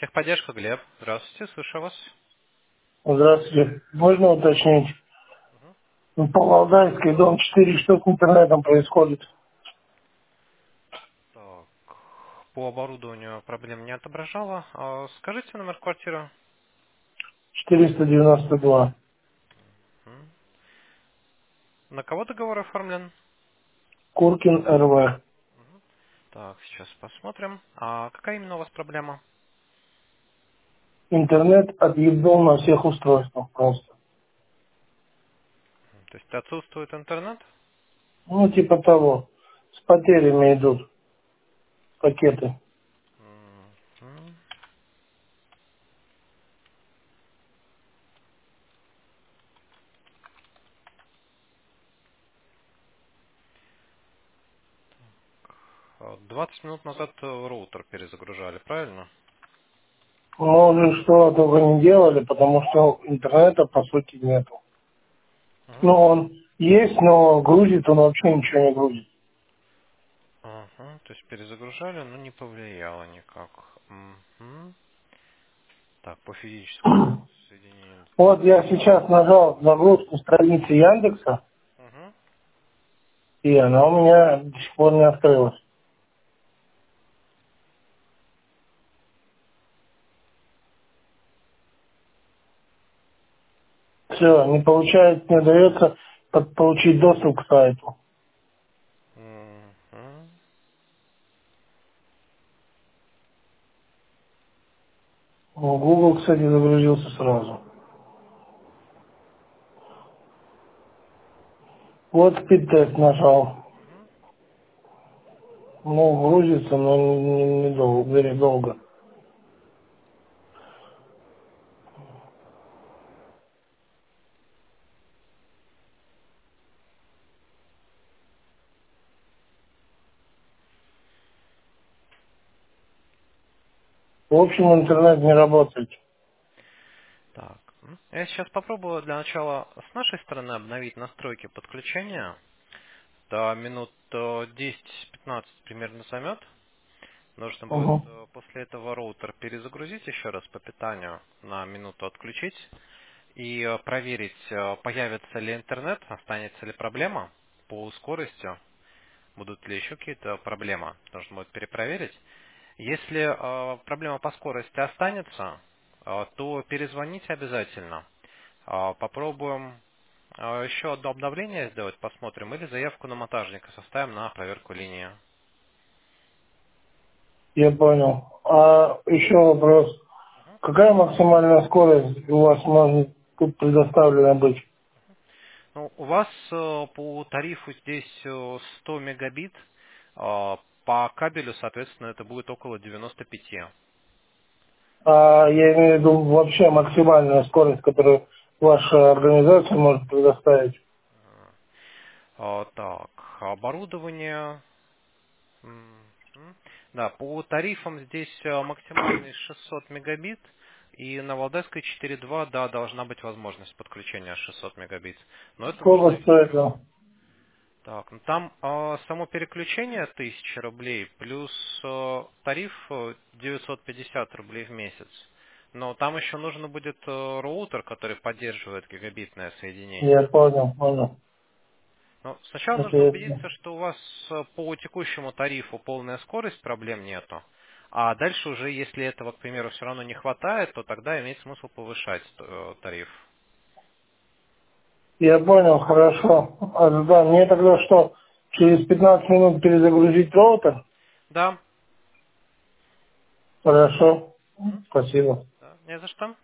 Техподдержка, Глеб. Здравствуйте, слышу вас. Здравствуйте. Можно уточнить? По Валдайской, дом 4, что с интернетом происходит? Так, по оборудованию проблем не отображала. Скажите номер квартиры. 492. М. На кого договор оформлен? Куркин РВ. Так, сейчас посмотрим. Какая именно у вас проблема? Интернет отъебал на всех устройствах просто. То есть отсутствует интернет? Ну, типа того. С потерями идут пакеты. Мгм. 20 минут назад роутер перезагружали, правильно? Мы уже что только не делали, потому что интернета по сути нету. Мгм. Ну, он есть, но грузит он вообще ничего не грузит. Ага, то есть перезагружали, но не повлияло никак. Мгм. Так, по физическому соединению. Вот я сейчас нажал загрузку страницы Яндекса, Мгм. и она у меня до сих пор не открылась. Все, не получается, не удается получить доступ к сайту. Мгм. Ну, Google, кстати, загрузился сразу. Вот спид-тест нажал. Мгм. Ну, грузится, но не долго, very долго. В общем, интернет не работает. Так, я сейчас попробую для начала с нашей стороны обновить настройки подключения. Да, минут 10-15 примерно займет. Нужно будет Угу. после этого роутер перезагрузить еще раз по питанию, на минуту отключить и проверить, появится ли интернет, останется ли проблема по скорости, будут ли еще какие-то проблемы. Нужно будет перепроверить. Если проблема по скорости останется, то перезвоните обязательно. Попробуем еще одно обновление сделать, посмотрим, или заявку на монтажника составим на проверку линии. Я понял. А еще вопрос. Какая максимальная скорость у вас может тут предоставлена быть? Ну, у вас по тарифу здесь 100 мегабит, по кабелю, соответственно, это будет около 95. А я имею в виду вообще максимальная скорость, которую ваша организация может предоставить. Так, оборудование. Да, по тарифам здесь максимальный 600 мегабит, и на Валдайской 4.2, да, должна быть возможность подключения 600 мегабит. Но это уже Сколько зависит. стоит? Так, ну там само переключение 1000 рублей, плюс тариф 950 рублей в месяц. Но там еще нужно будет роутер, который поддерживает гигабитное соединение. Я понял, понял. Но сначала нужно Это убедиться, что у вас по текущему тарифу полная скорость, проблем нету. А дальше уже, если этого, к примеру, все равно не хватает, то тогда имеет смысл повышать тариф. Я понял, хорошо. А, да, мне тогда что, через 15 минут перезагрузить роутер? Да. Хорошо. Мгм. Спасибо. Да, не за что.